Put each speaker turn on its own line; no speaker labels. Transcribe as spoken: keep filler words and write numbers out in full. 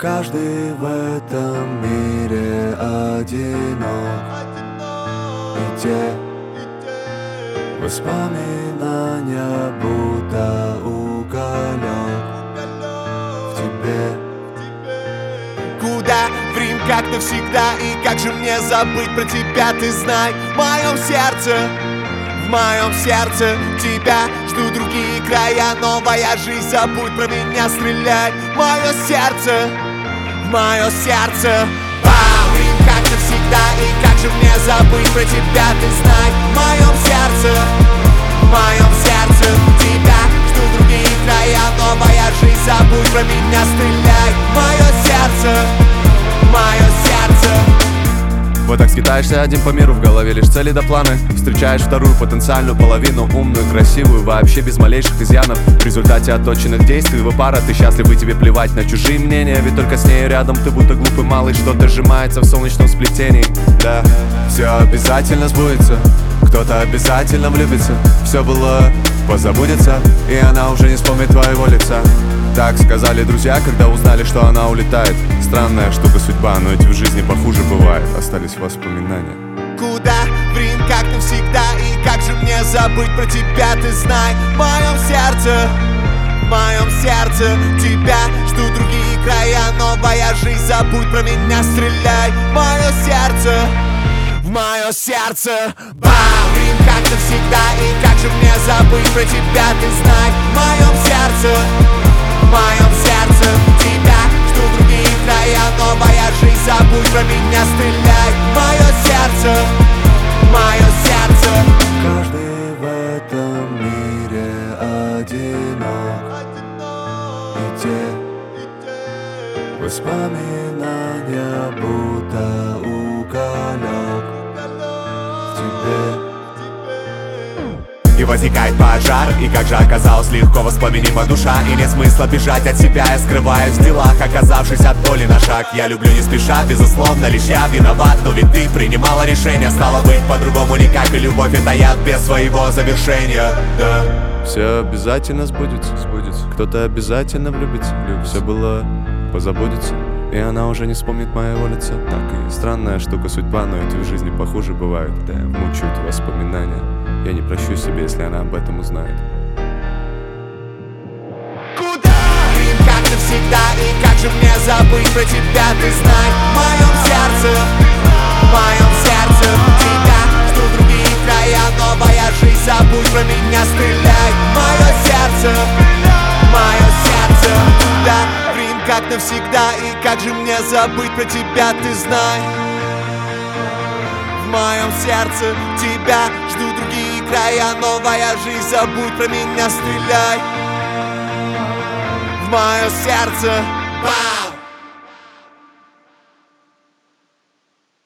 Каждый в этом мире одинок, и те воспоминания будто уголек в тебе.
Куда в Рим, как навсегда, и как же мне забыть про тебя, ты знай. В моем сердце, в моем сердце тебя жду другие края, новая жизнь, забудь про меня, стреляй. Мое сердце, в мое сердце, Бам! Рим, как навсегда, и как же мне забыть про тебя, ты знай. В моем сердце, в моем сердце тебя жду другие края, новая жизнь, забудь про меня, стреляй. Мое сердце, мое сердце.
Вот так скитаешься один по миру, в голове лишь цели да планы. Встречаешь вторую потенциальную половину, умную, красивую, вообще без малейших изъянов. В результате отточенных действий вы пара, ты счастлив, и тебе плевать на чужие мнения. Ведь только с ней рядом ты будто глупый малый, что-то сжимается в солнечном сплетении. Да, все обязательно сбудется, кто-то обязательно влюбится. Все было, позабудется, и она уже не вспомнит твоего лица. Так сказали друзья, когда узнали, что она улетает. Странная штука судьба, но ведь в жизни похуже бывает. Остались воспоминания.
Куда в Рим, как навсегда, и как же мне забыть про тебя, ты знай. В моем сердце, в моем сердце тебя жду другие края, новая жизнь, забудь про меня, стреляй. Мое сердце, в мое сердце, Бам! Рим, как навсегда, и как же мне забыть про тебя, ты знай. В моем сердце, в моем сердце тебя жду другие края, новая жизнь, забудь про меня, стреляй. Мое сердце, мое сердце.
Каждый в этом мире одинок, и те воспоминания будто уголек в тебе.
И возникает пожар, и как же оказалось легко воспламенима душа. И нет смысла бежать от себя, я скрываюсь в делах, оказавшись от боли на шаг. Я люблю не спеша, безусловно, лишь я виноват. Но ведь ты принимала решение, стало быть по-другому никак. И любовь это яд без своего завершения, да.
Все обязательно сбудется, сбудется. Кто-то обязательно влюбится, влюбится. Все было, позабудется, и она уже не вспомнит моего лица. Так и странная штука судьба, но ведь в жизни похуже бывает. Да, мучают воспоминания. Я не прощу себе, если она об этом узнает.
Куда? Рим, как навсегда, и как же мне забыть про тебя, ты знай. В моем сердце, в моем сердце тебя жду другие края, новая жизнь, забудь про меня, стреляй. Мое сердце, мое сердце туда. Рим, как навсегда, и как же мне забыть про тебя, ты знай. В моем сердце тебя жду другие края, новая жизнь, забудь про меня, стреляй. В мое сердце, бам!